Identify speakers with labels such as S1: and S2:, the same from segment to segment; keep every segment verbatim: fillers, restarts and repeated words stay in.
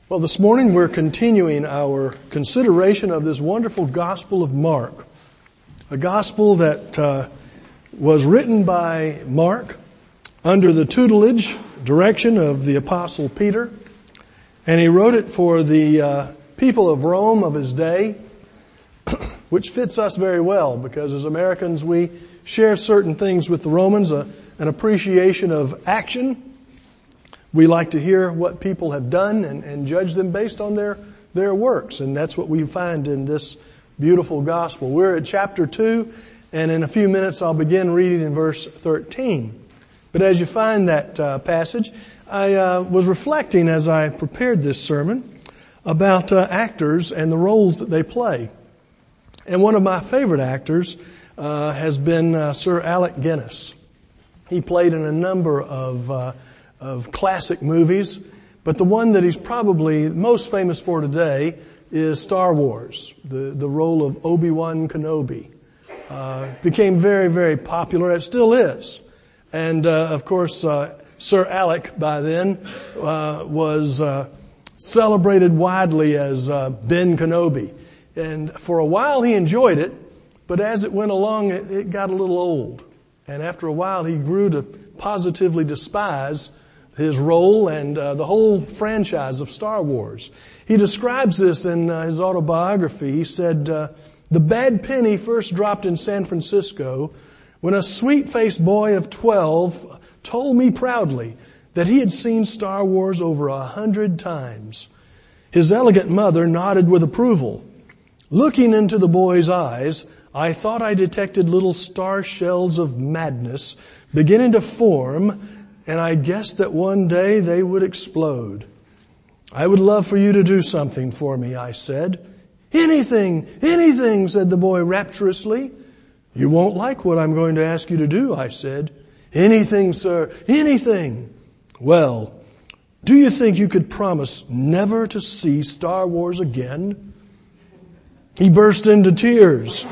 S1: Well, this morning we're continuing our consideration of this wonderful Gospel of Mark, a gospel that uh, was written by Mark under the tutelage, direction of the Apostle Peter, and he wrote it for the uh, people of Rome of his day, which fits us very well because as Americans we share certain things with the Romans, uh, an appreciation of action. We like to hear what people have done and, and judge them based on their, their works. And that's what we find in this beautiful gospel. We're at chapter two, and in a few minutes I'll begin reading in verse thirteen. But as you find that uh, passage, I uh, was reflecting as I prepared this sermon about uh, actors and the roles that they play. And one of my favorite actors uh, has been uh, Sir Alec Guinness. He played in a number of uh of classic movies, but the one that he's probably most famous for today is Star Wars, the, the role of Obi-Wan Kenobi. Uh, became very, very popular. It still is. And, uh, of course, uh, Sir Alec by then, uh, was, uh, celebrated widely as, uh, Ben Kenobi. And for a while he enjoyed it, but as it went along, it, it got a little old. And after a while he grew to positively despise his role and uh, the whole franchise of Star Wars. He describes this in uh, his autobiography. He said, uh, the bad penny first dropped in San Francisco when a sweet-faced boy of twelve told me proudly that he had seen Star Wars over a hundred times. His elegant mother nodded with approval. Looking into the boy's eyes, I thought I detected little star shells of madness beginning to form, and I guessed that one day they would explode. I would love for you to do something for me, I said. Anything, anything, said the boy rapturously. You won't like what I'm going to ask you to do, I said. Anything, sir, anything. Well, do you think you could promise never to see Star Wars again? He burst into tears.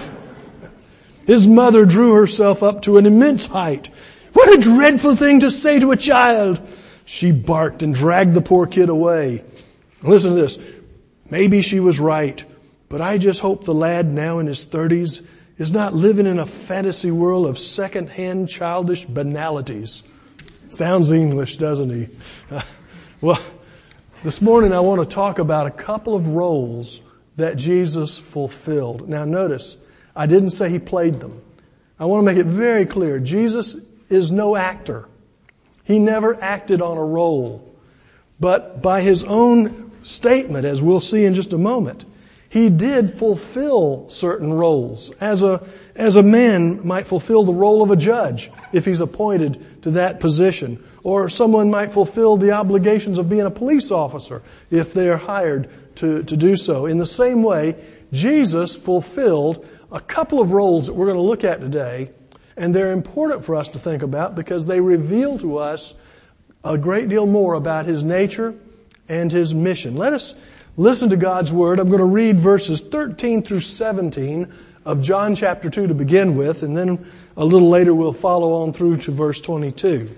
S1: His mother drew herself up to an immense height. What a dreadful thing to say to a child! She barked and dragged the poor kid away. Listen to this. Maybe she was right, but I just hope the lad now in his thirties is not living in a fantasy world of second-hand childish banalities. Sounds English, doesn't he? Uh, well, this morning I want to talk about a couple of roles that Jesus fulfilled. Now notice, I didn't say he played them. I want to make it very clear. Jesus is no actor. He never acted on a role. But by his own statement, as we'll see in just a moment, he did fulfill certain roles. As a, as a man might fulfill the role of a judge if he's appointed to that position. Or someone might fulfill the obligations of being a police officer if they are hired to, to do so. In the same way, Jesus fulfilled a couple of roles that we're going to look at today. And they're important for us to think about because they reveal to us a great deal more about his nature and his mission. Let us listen to God's Word. I'm going to read verses thirteen through seventeen of John chapter two to begin with, and then a little later we'll follow on through to verse twenty-two.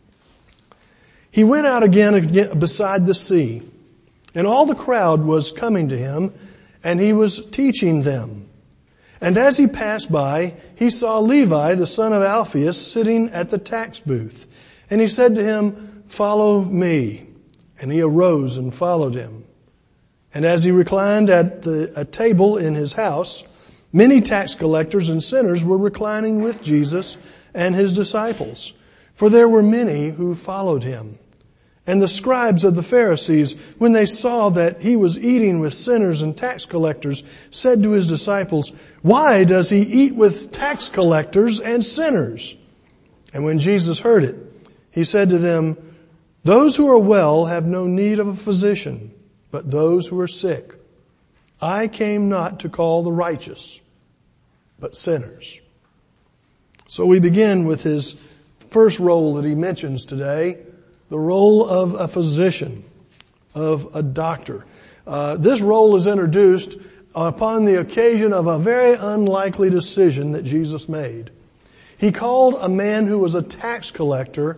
S1: He went out again beside the sea, and all the crowd was coming to him, and he was teaching them. And as he passed by, he saw Levi, the son of Alphaeus, sitting at the tax booth. And he said to him, follow me. And he arose and followed him. And as he reclined at the, a table in his house, many tax collectors and sinners were reclining with Jesus and his disciples. For there were many who followed him. And the scribes of the Pharisees, when they saw that he was eating with sinners and tax collectors, said to his disciples, why does he eat with tax collectors and sinners? And when Jesus heard it, he said to them, those who are well have no need of a physician, but those who are sick. I came not to call the righteous, but sinners. So we begin with his first role that he mentions today, the role of a physician, of a doctor. Uh, this role is introduced upon the occasion of a very unlikely decision that Jesus made. He called a man who was a tax collector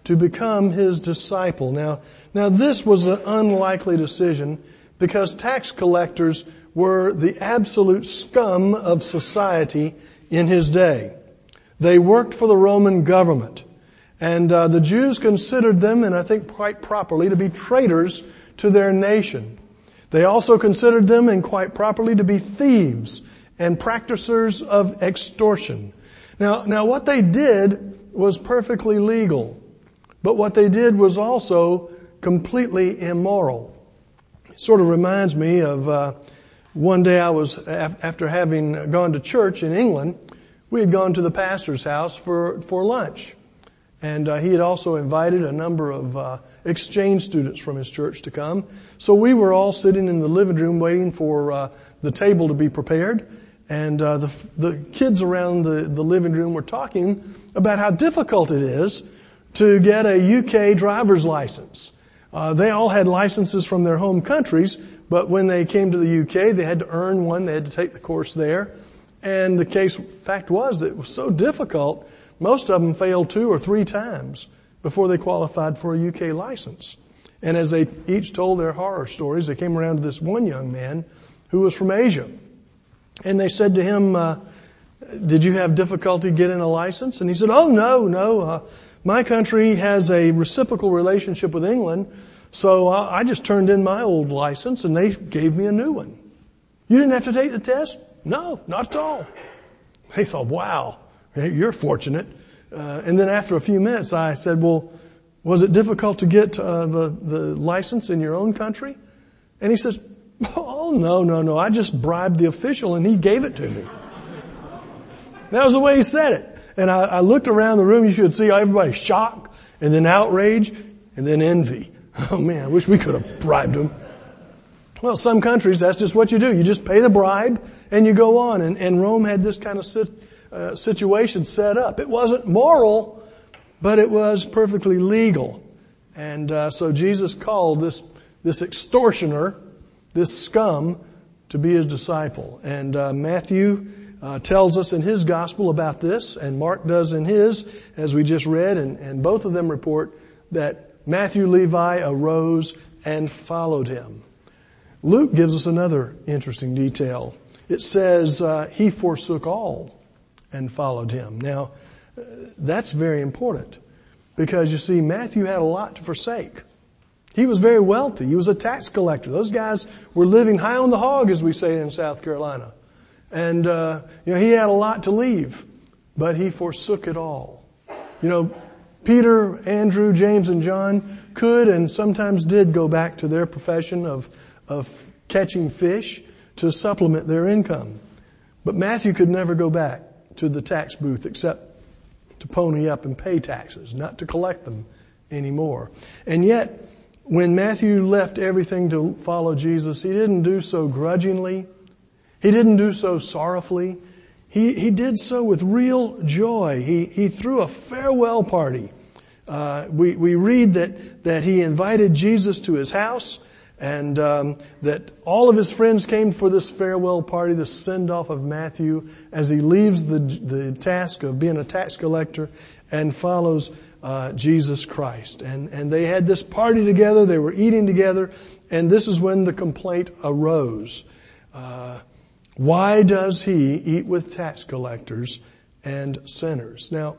S1: to become his disciple. Now, now this was an unlikely decision because tax collectors were the absolute scum of society in his day. They worked for the Roman government. And uh, the Jews considered them, and I think quite properly, to be traitors to their nation. They also considered them, and quite properly, to be thieves and practicers of extortion. Now, now what they did was perfectly legal, but what they did was also completely immoral. It sort of reminds me of uh, one day I was, after having gone to church in England, we had gone to the pastor's house for, for lunch. And uh, he had also invited a number of uh, exchange students from his church to come. So we were all sitting in the living room waiting for uh, the table to be prepared. And uh, the, the kids around the, the living room were talking about how difficult it is to get a U K driver's license. Uh, they all had licenses from their home countries, but when they came to the U K, they had to earn one. They had to take the course there. And the case fact was that it was so difficult, most of them failed two or three times before they qualified for a U K license. And as they each told their horror stories, they came around to this one young man who was from Asia. And they said to him, uh, did you have difficulty getting a license? And he said, oh, no, no. Uh, my country has a reciprocal relationship with England, so uh, I just turned in my old license and they gave me a new one. You didn't have to take the test? No, not at all. They thought, wow. You're fortunate. Uh, and then after a few minutes, I said, well, was it difficult to get uh, the, the license in your own country? And he says, oh, no, no, no. I just bribed the official and he gave it to me. That was the way he said it. And I, I looked around the room. You should see everybody shock and then outrage and then envy. Oh, man, I wish we could have bribed him. Well, some countries, that's just what you do. You just pay the bribe and you go on. And, and Rome had this kind of sit, uh, situation set up. It wasn't moral, but it was perfectly legal. And uh, so Jesus called this this extortioner, this scum, to be his disciple. And uh, Matthew uh, tells us in his gospel about this, and Mark does in his, as we just read, and, and both of them report that Matthew Levi arose and followed him. Luke gives us another interesting detail. It says uh, he forsook all and followed him. Now, uh, that's very important because, you see, Matthew had a lot to forsake. He was very wealthy. He was a tax collector. Those guys were living high on the hog, as we say in South Carolina. And, uh, you know, he had a lot to leave, but he forsook it all. You know, Peter, Andrew, James, and John could and sometimes did go back to their profession of of catching fish to supplement their income. But Matthew could never go back to the tax booth except to pony up and pay taxes, not to collect them anymore. And yet, when Matthew left everything to follow Jesus, he didn't do so grudgingly. He didn't do so sorrowfully. He, he did so with real joy. He, he threw a farewell party. Uh, we, we read that, that he invited Jesus to his house, and um, that all of his friends came for this farewell party, this send-off of Matthew as he leaves the the task of being a tax collector and follows uh, Jesus Christ. And and they had this party together. They were eating together, and this is when the complaint arose: uh, why does he eat with tax collectors and sinners? Now,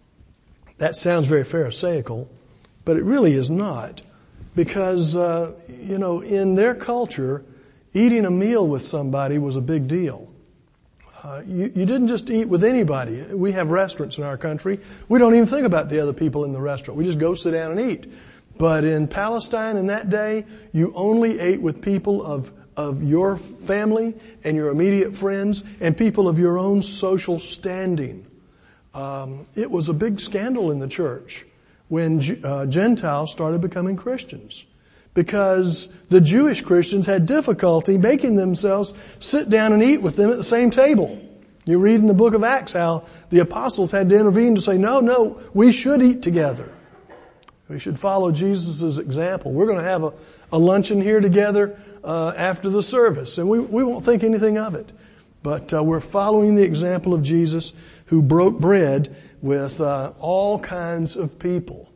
S1: that sounds very pharisaical, but it really is not. Because, uh, you know, in their culture, eating a meal with somebody was a big deal. Uh, you, you didn't just eat with anybody. We have restaurants in our country. We don't even think about the other people in the restaurant. We just go sit down and eat. But in Palestine in that day, you only ate with people of, of your family and your immediate friends and people of your own social standing. Um, it was a big scandal in the church when uh, Gentiles started becoming Christians, because the Jewish Christians had difficulty making themselves sit down and eat with them at the same table. You read in the book of Acts how the apostles had to intervene to say, no, no, we should eat together. We should follow Jesus' example. We're going to have a, a luncheon here together uh, after the service, and we, we won't think anything of it. But uh, we're following the example of Jesus, who broke bread with uh, all kinds of people.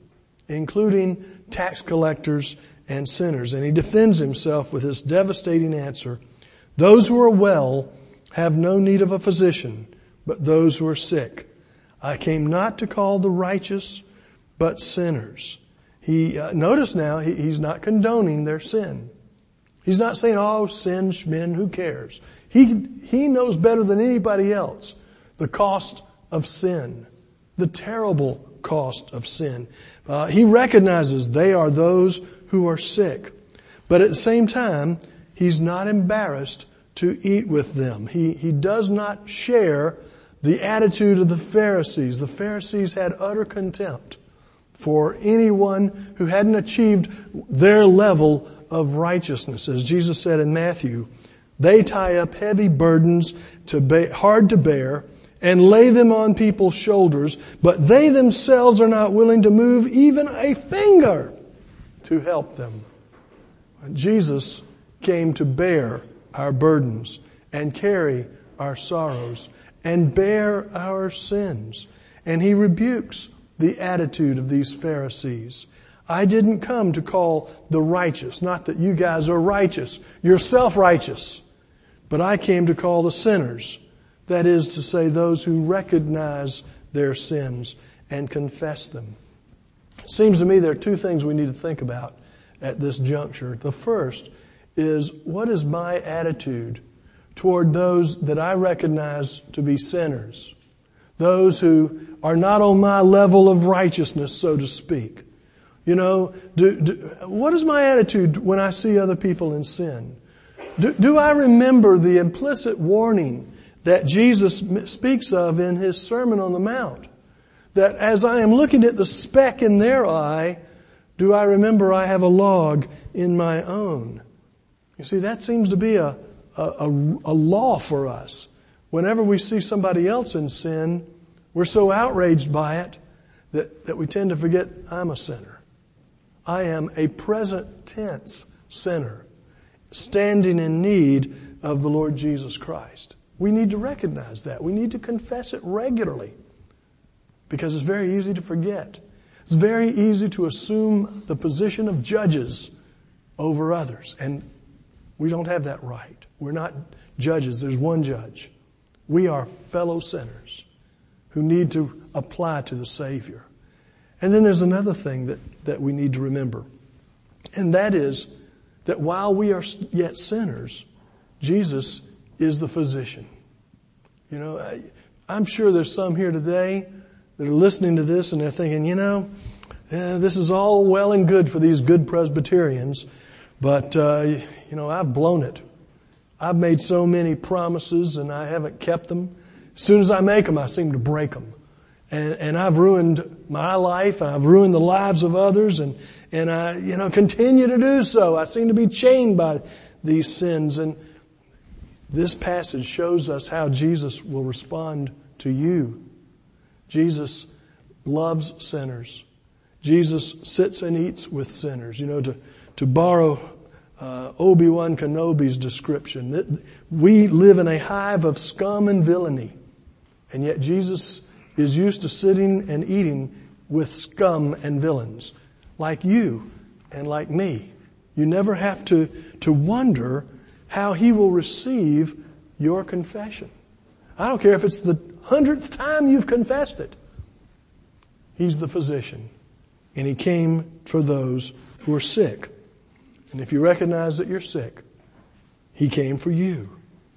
S1: including tax collectors and sinners. And he defends himself with this devastating answer. Those who are well have no need of a physician, but those who are sick. I came not to call the righteous, but sinners. He, uh, notice now, he, he's not condoning their sin. He's not saying, oh, sin, schmin, who cares? He, he knows better than anybody else the cost of sin, the terrible cost of sin. Uh, he recognizes they are those who are sick. But at the same time, he's not embarrassed to eat with them. He, he does not share the attitude of the Pharisees. The Pharisees had utter contempt for anyone who hadn't achieved their level of righteousness. As Jesus said in Matthew, they tie up heavy burdens to be, hard to bear and lay them on people's shoulders, but they themselves are not willing to move even a finger to help them. Jesus came to bear our burdens and carry our sorrows and bear our sins. And he rebukes the attitude of these Pharisees. I didn't come to call the righteous, not that you guys are righteous, you're self-righteous, but I came to call the sinners. That is to say, those who recognize their sins and confess them. It seems to me there are two things we need to think about at this juncture. The first is, what is my attitude toward those that I recognize to be sinners? Those who are not on my level of righteousness, so to speak. You know, do, do, what is my attitude when I see other people in sin? Do, do I remember the implicit warning that Jesus speaks of in his Sermon on the Mount? That as I am looking at the speck in their eye, do I remember I have a log in my own? You see, that seems to be a, a, a, a law for us. Whenever we see somebody else in sin, we're so outraged by it that, that we tend to forget I'm a sinner. I am a present tense sinner, standing in need of the Lord Jesus Christ. We need to recognize that. We need to confess it regularly, because it's very easy to forget. It's very easy to assume the position of judges over others, and we don't have that right. We're not judges. There's one judge. We are fellow sinners who need to apply to the Savior. And then there's another thing that, that we need to remember, and that is that while we are yet sinners, Jesus is the physician. You know, I, I'm sure there's some here today that are listening to this and they're thinking, you know, eh, this is all well and good for these good Presbyterians, but, uh, you know, I've blown it. I've made so many promises and I haven't kept them. As soon as I make them, I seem to break them. And, and I've ruined my life, and I've ruined the lives of others, and, and I, you know, continue to do so. I seem to be chained by these sins. And this passage shows us how Jesus will respond to you. Jesus loves sinners. Jesus sits and eats with sinners. You know, to, to borrow uh, Obi-Wan Kenobi's description, we live in a hive of scum and villainy. And yet Jesus is used to sitting and eating with scum and villains, like you and like me. You never have to, to wonder how he will receive your confession. I don't care if it's the hundredth time you've confessed it. He's the physician, and he came for those who are sick. And if you recognize that you're sick, he came for you.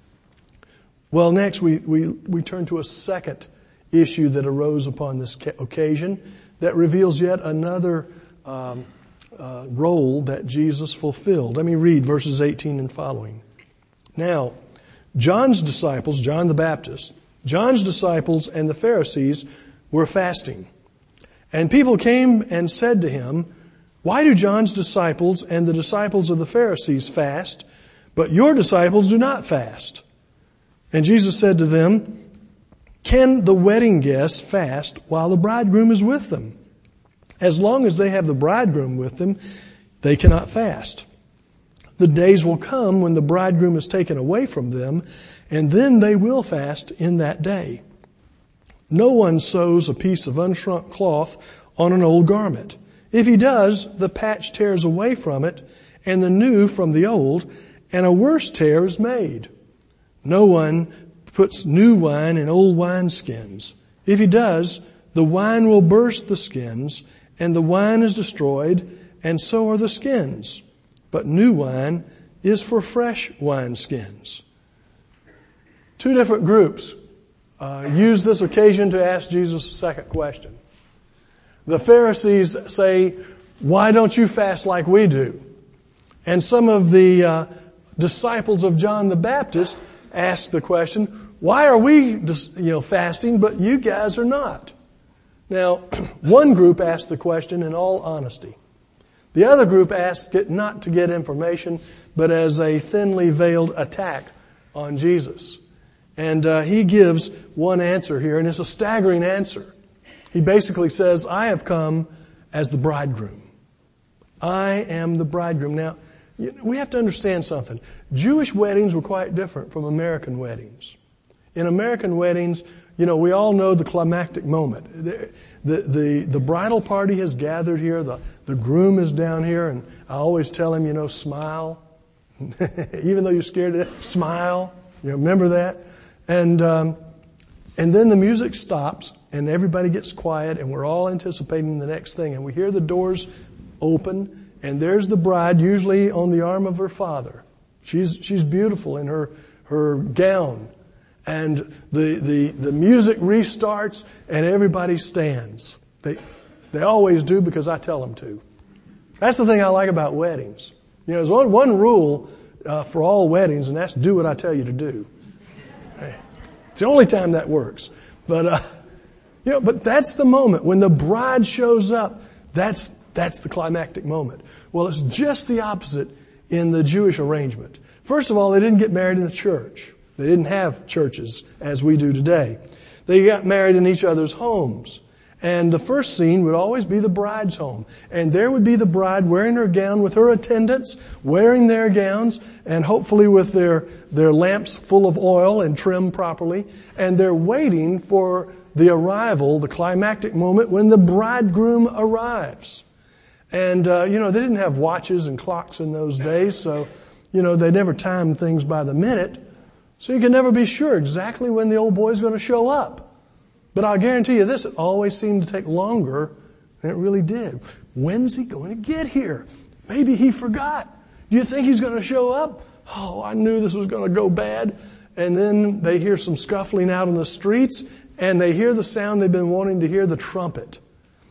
S1: Well, next we, we, we turn to a second issue that arose upon this occasion that reveals yet another um, uh, role that Jesus fulfilled. Let me read verses eighteen and following. Now, John's disciples, John the Baptist, John's disciples and the Pharisees were fasting. And people came and said to him, "Why do John's disciples and the disciples of the Pharisees fast, but your disciples do not fast?" And Jesus said to them, "Can the wedding guests fast while the bridegroom is with them? As long as they have the bridegroom with them, they cannot fast. The days will come when the bridegroom is taken away from them, and then they will fast in that day. No one sews a piece of unshrunk cloth on an old garment. If he does, the patch tears away from it, and the new from the old, and a worse tear is made. No one puts new wine in old wineskins. If he does, the wine will burst the skins, and the wine is destroyed, and so are the skins. But new wine is for fresh wineskins. Two different groups uh, use this occasion to ask Jesus a second question. The Pharisees say, why don't you fast like we do? And some of the uh, disciples of John the Baptist ask the question, why are we you know, fasting, but you guys are not? Now, one group asked the question in all honesty. The other group asked it not to get information, but as a thinly veiled attack on Jesus. And uh, he gives one answer here, and it's a staggering answer. He basically says, I have come as the bridegroom. I am the bridegroom. Now, we have to understand something. Jewish weddings were quite different from American weddings. In American weddings, you know, we all know the climactic moment. The, the, the, the bridal party has gathered here. The, the groom is down here, and I always tell him, you know, smile. Even though you're scared to death, smile. You know, remember that? And, um, and then the music stops, and everybody gets quiet, and we're all anticipating the next thing. And we hear the doors open, and there's the bride, usually on the arm of her father. She's, she's beautiful in her, her gown. And the, the, the music restarts, and everybody stands. They, they always do because I tell them to. That's the thing I like about weddings. You know, there's one, one rule, uh, for all weddings, and that's do what I tell you to do. It's the only time that works. But, uh, you know, but that's the moment when the bride shows up. That's, that's the climactic moment. Well, it's just the opposite in the Jewish arrangement. First of all, they didn't get married in the church. They didn't have churches as we do today. They got married in each other's homes. And the first scene would always be the bride's home. And there would be the bride wearing her gown with her attendants, wearing their gowns, and hopefully with their, their lamps full of oil and trimmed properly. And they're waiting for the arrival, the climactic moment when the bridegroom arrives. And, uh, you know, they didn't have watches and clocks in those days, so, you know, they never timed things by the minute. So you can never be sure exactly when the old boy's going to show up. But I'll guarantee you this, it always seemed to take longer than it really did. When's he going to get here? Maybe he forgot. Do you think he's going to show up? Oh, I knew this was going to go bad. And then they hear some scuffling out on the streets, and they hear the sound they've been wanting to hear, the trumpet.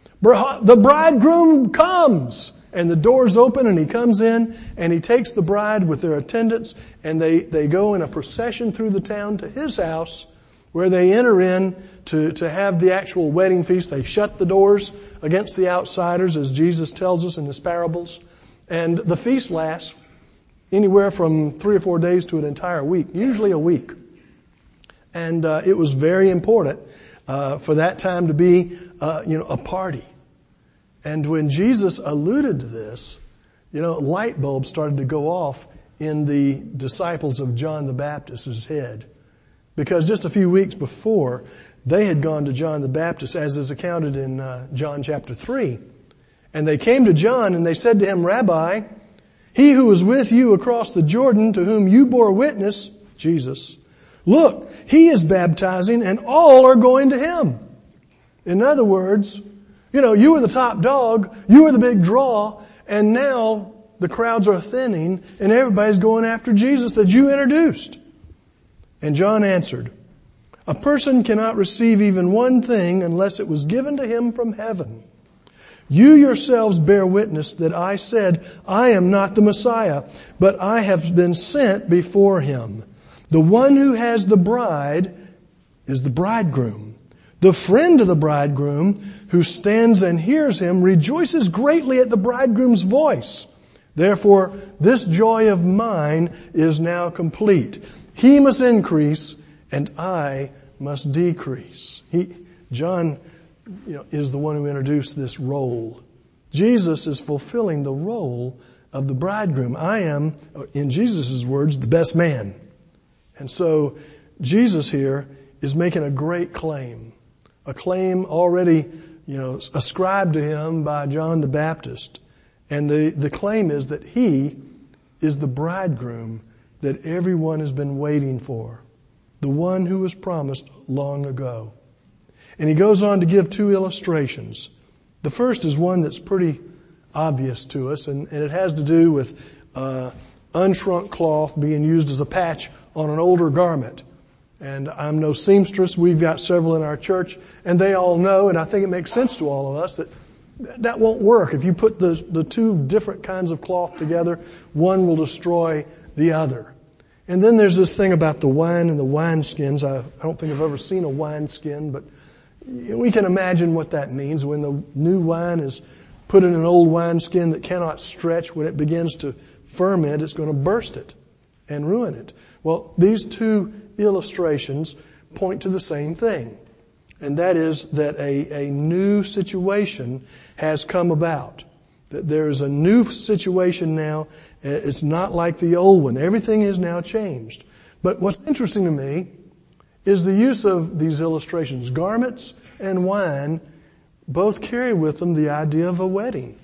S1: The bridegroom comes! And the doors open, and he comes in, and he takes the bride with their attendants, and they, they go in a procession through the town to his house, where they enter in to, to have the actual wedding feast. They shut the doors against the outsiders, as Jesus tells us in his parables. And the feast lasts anywhere from three or four days to an entire week, usually a week. And uh, it was very important uh, for that time to be, uh, you know, a party. And when Jesus alluded to this, you know, light bulbs started to go off in the disciples of John the Baptist's head. Because just a few weeks before, they had gone to John the Baptist, as is accounted in uh, John chapter three. And they came to John and they said to him, Rabbi, he who was with you across the Jordan, to whom you bore witness, Jesus, look, he is baptizing and all are going to him. In other words, you know, you were the top dog, you were the big draw, and now the crowds are thinning and everybody's going after Jesus that you introduced. And John answered, a person cannot receive even one thing unless it was given to him from heaven. You yourselves bear witness that I said, I am not the Messiah, but I have been sent before him. The one who has the bride is the bridegroom. The friend of the bridegroom who stands and hears him rejoices greatly at the bridegroom's voice. Therefore, this joy of mine is now complete. He must increase and I must decrease. He, John, you know, is the one who introduced this role. Jesus is fulfilling the role of the bridegroom. I am, in Jesus' words, the best man. And so Jesus here is making a great claim. A claim already, you know, ascribed to him by John the Baptist. And the, the claim is that he is the bridegroom that everyone has been waiting for, the one who was promised long ago. And he goes on to give two illustrations. The first is one that's pretty obvious to us, and, and it has to do with uh, unshrunk cloth being used as a patch on an older garment. And I'm no seamstress. We've got several in our church, and they all know, and I think it makes sense to all of us, that that won't work. If you put the, the two different kinds of cloth together, one will destroy the other. And then there's this thing about the wine and the wineskins. I, I don't think I've ever seen a wineskin, but we can imagine what that means. When the new wine is put in an old wineskin that cannot stretch, when it begins to ferment, it's going to burst it and ruin it. Well, these two illustrations point to the same thing. And that is that a, a new situation has come about. That there is a new situation now. It's not like the old one. Everything is now changed. But what's interesting to me is the use of these illustrations. Garments and wine both carry with them the idea of a wedding.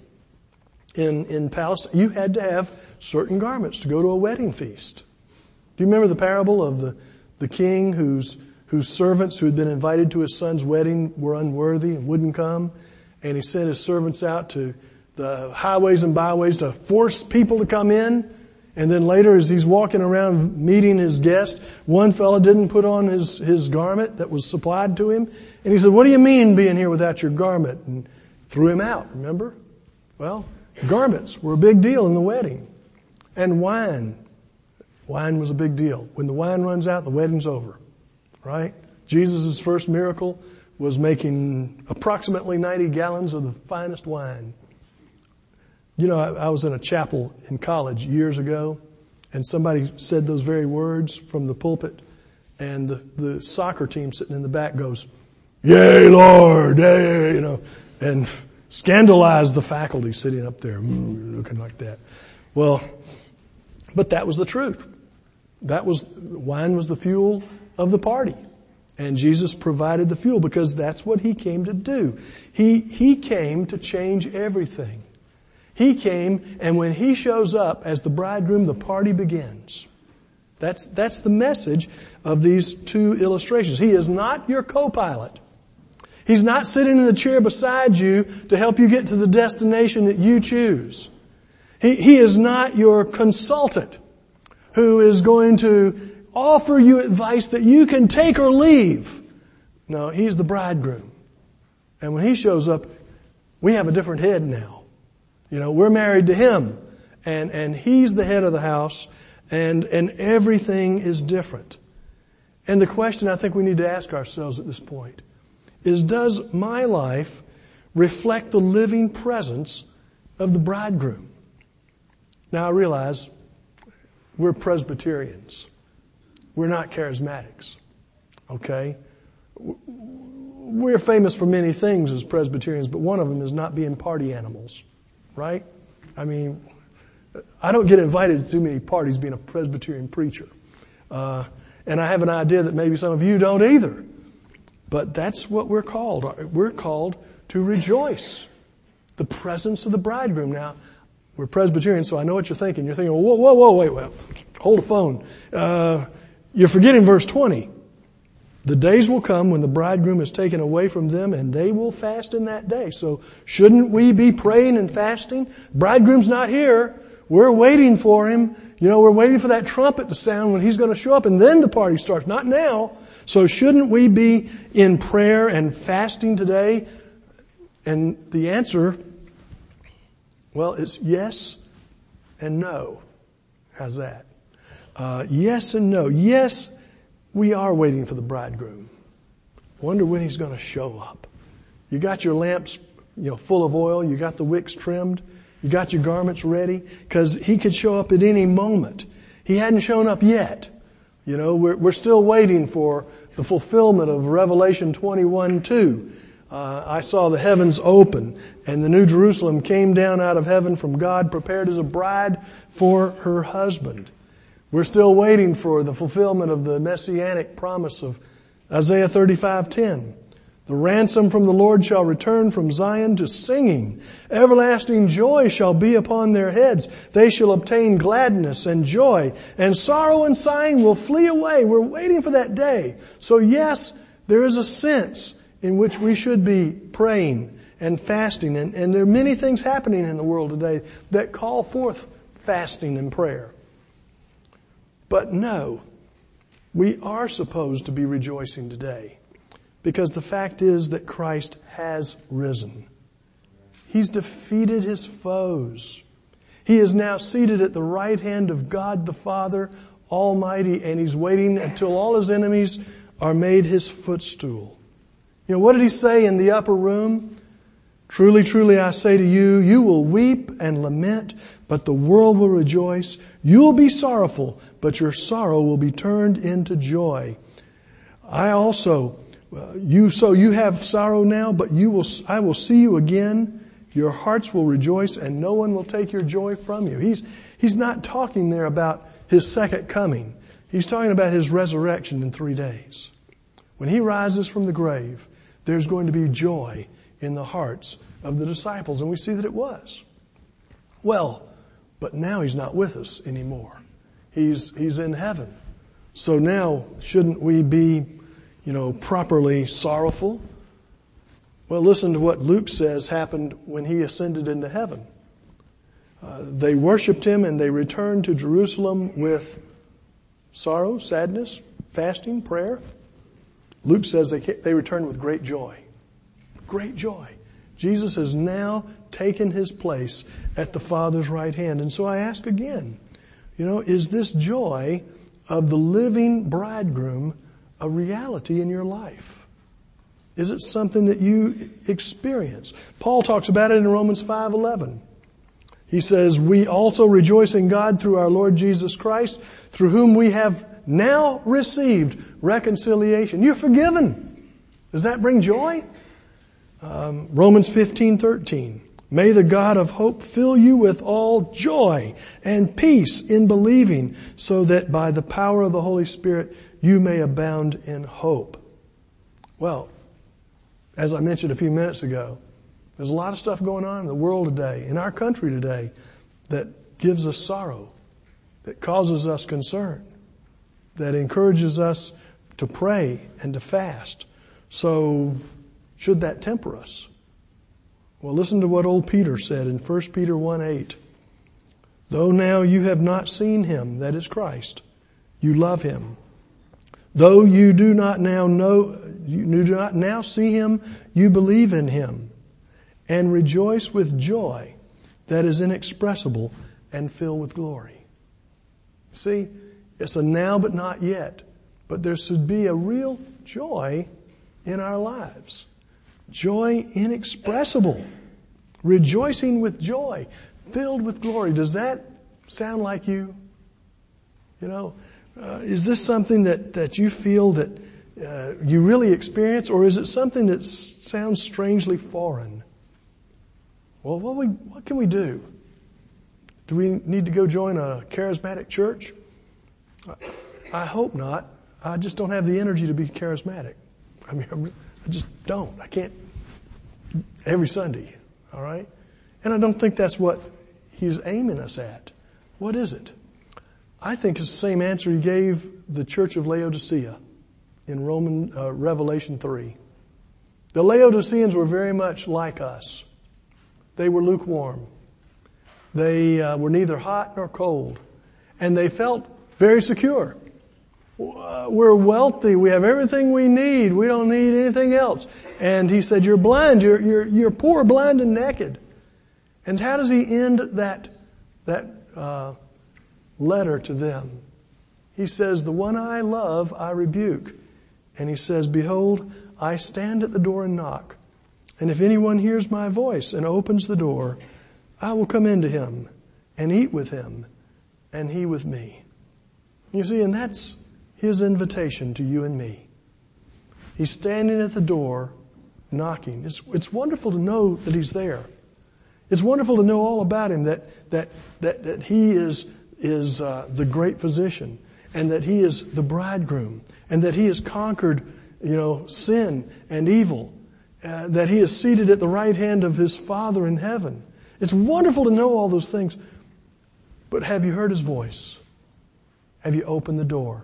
S1: In, in Palestine, you had to have certain garments to go to a wedding feast. Do you remember the parable of the, the king whose, whose servants who had been invited to his son's wedding were unworthy and wouldn't come? And he sent his servants out to the highways and byways to force people to come in. And then later, as he's walking around meeting his guest, one fellow didn't put on his, his garment that was supplied to him. And he said, "What do you mean being here without your garment?" And threw him out, remember? Well, garments were a big deal in the wedding. And wine. Wine was a big deal. When the wine runs out, the wedding's over. Right? Jesus' first miracle was making approximately ninety gallons of the finest wine. You know, I, I was in a chapel in college years ago, and somebody said those very words from the pulpit, and the, the soccer team sitting in the back goes, "Yea, Lord, yea," you know, and scandalized the faculty sitting up there looking like that. Well, but that was the truth. That was, wine was the fuel of the party. And Jesus provided the fuel because that's what He came to do. He, He came to change everything. He came, and when He shows up as the bridegroom, the party begins. That's, that's the message of these two illustrations. He is not your co-pilot. He's not sitting in the chair beside you to help you get to the destination that you choose. He, he is not your consultant who is going to offer you advice that you can take or leave. No, He's the bridegroom. And when He shows up, we have a different head now. You know, we're married to Him, and, and He's the head of the house, and, and everything is different. And the question I think we need to ask ourselves at this point is, does my life reflect the living presence of the bridegroom? Now I realize we're Presbyterians. We're not charismatics. Okay? We're famous for many things as Presbyterians, but one of them is not being party animals. Right? I mean, I don't get invited to too many parties being a Presbyterian preacher. Uh, and I have an idea that maybe some of you don't either. But that's what we're called. We're called to rejoice. The presence of the bridegroom. Now, we're Presbyterians, so I know what you're thinking. You're thinking, whoa, whoa, whoa, wait, wait. Hold a phone. Uh, you're forgetting verse twenty. The days will come when the bridegroom is taken away from them, and they will fast in that day. So shouldn't we be praying and fasting? Bridegroom's not here. We're waiting for Him. You know, we're waiting for that trumpet to sound when He's going to show up, and then the party starts. Not now. So shouldn't we be in prayer and fasting today? And the answer, well, it's yes and no. How's that? Uh, yes and no. Yes, we are waiting for the bridegroom. Wonder when He's going to show up. You got your lamps, you know, full of oil. You got the wicks trimmed. You got your garments ready, because He could show up at any moment. He hadn't shown up yet. You know, we're, we're still waiting for the fulfillment of Revelation twenty-one two. Uh, I saw the heavens open, and the New Jerusalem came down out of heaven from God, prepared as a bride for her husband. We're still waiting for the fulfillment of the messianic promise of Isaiah thirty-five ten. The ransom from the Lord shall return from Zion to singing. Everlasting joy shall be upon their heads. They shall obtain gladness and joy, and sorrow and sighing will flee away. We're waiting for that day. So yes, there is a sense in which we should be praying and fasting. And, and there are many things happening in the world today that call forth fasting and prayer. But no, we are supposed to be rejoicing today. Because the fact is that Christ has risen. He's defeated His foes. He is now seated at the right hand of God the Father Almighty, and He's waiting until all His enemies are made His footstool. You know, what did He say in the upper room? Truly, truly, I say to you, you will weep and lament, but the world will rejoice. You will be sorrowful, but your sorrow will be turned into joy. I also... Uh, you, so you have sorrow now, but you will, I will see you again. Your hearts will rejoice and no one will take your joy from you. He's, he's not talking there about His second coming. He's talking about His resurrection in three days. When He rises from the grave, there's going to be joy in the hearts of the disciples. And we see that it was. Well, but now He's not with us anymore. He's, He's in heaven. So now shouldn't we be you know, properly sorrowful? Well, listen to what Luke says happened when He ascended into heaven. Uh, they worshiped Him and they returned to Jerusalem with sorrow, sadness, fasting, prayer. Luke says they, they returned with great joy. Great joy. Jesus has now taken His place at the Father's right hand. And so I ask again, you know, is this joy of the living bridegroom a reality in your life? Is it something that you experience? Paul talks about it in Romans five eleven. He says, we also rejoice in God through our Lord Jesus Christ, through whom we have now received reconciliation. You're forgiven. Does that bring joy? Um, Romans fifteen thirteen. May the God of hope fill you with all joy and peace in believing, so that by the power of the Holy Spirit you may abound in hope. Well, as I mentioned a few minutes ago, there's a lot of stuff going on in the world today, in our country today, that gives us sorrow, that causes us concern, that encourages us to pray and to fast. So, should that temper us? Well, listen to what old Peter said in First Peter one eight. Though now you have not seen Him, that is Christ, you love Him. Though you do not now know, you do not now see Him, you believe in Him and rejoice with joy that is inexpressible and filled with glory. See, it's a now but not yet, but there should be a real joy in our lives. Joy inexpressible. Rejoicing with joy, filled with glory. Does that sound like you? You know, Uh, is this something that, that you feel that uh, you really experience, or is it something that s- sounds strangely foreign? Well, what, we, what can we do? Do we need to go join a charismatic church? I, I hope not. I just don't have the energy to be charismatic. I mean, I'm, I just don't. I can't every Sunday, all right? And I don't think that's what He's aiming us at. What is it? I think it's the same answer He gave the church of Laodicea in Roman uh, Revelation three. The Laodiceans were very much like us. They were lukewarm. They uh, were neither hot nor cold. And they felt very secure. Uh, we're wealthy. We have everything we need. We don't need anything else. And He said, you're blind. You're, you're, you're poor, blind, and naked. And how does He end that, that, uh, letter to them? He says, the one I love, I rebuke. And He says, behold, I stand at the door and knock. And if anyone hears my voice and opens the door, I will come into him and eat with him and he with me. You see, and that's His invitation to you and me. He's standing at the door, knocking. It's, it's wonderful to know that He's there. It's wonderful to know all about Him, that, that, that, that He is, is, uh, the great physician, and that He is the bridegroom, and that He has conquered you know, sin and evil, uh, that He is seated at the right hand of His Father in heaven. It's wonderful to know all those things. But have you heard His voice? Have you opened the door?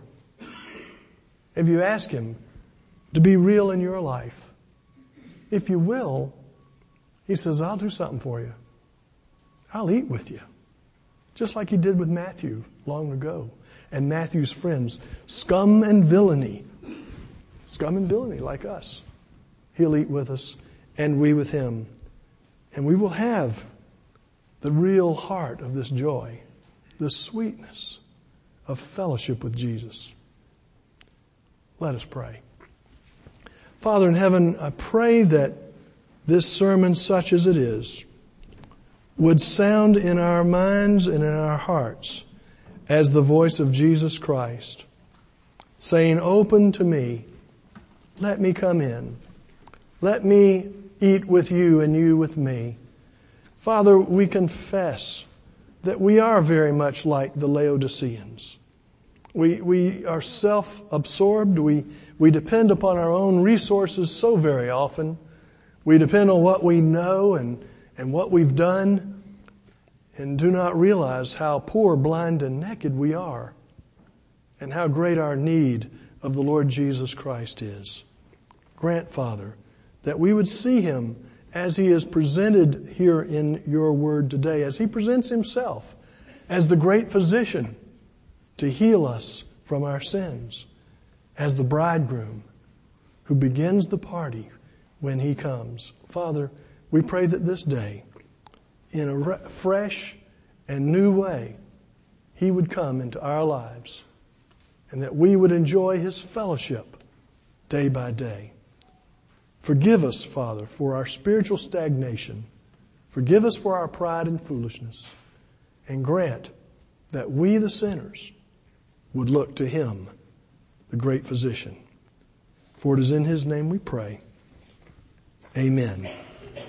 S1: Have you asked Him to be real in your life? If you will, He says, I'll do something for you. I'll eat with you. Just like He did with Matthew long ago. And Matthew's friends, scum and villainy. Scum and villainy like us. He'll eat with us and we with Him. And we will have the real heart of this joy, the sweetness of fellowship with Jesus. Let us pray. Father in heaven, I pray that this sermon, such as it is, would sound in our minds and in our hearts as the voice of Jesus Christ, saying, open to me, let me come in, let me eat with you and you with me. Father, we confess that we are very much like the Laodiceans. We, we are self-absorbed. We, we depend upon our own resources so very often. We depend on what we know and, and what we've done, and do not realize how poor, blind, and naked we are, and how great our need of the Lord Jesus Christ is. Grant, Father, that we would see Him as He is presented here in your word today, as He presents Himself as the great physician to heal us from our sins, as the bridegroom who begins the party when He comes. Father, we pray that this day, in a re- fresh and new way, He would come into our lives, and that we would enjoy His fellowship day by day. Forgive us, Father, for our spiritual stagnation. Forgive us for our pride and foolishness. And grant that we, the sinners, would look to Him, the great physician. For it is in His name we pray. Amen.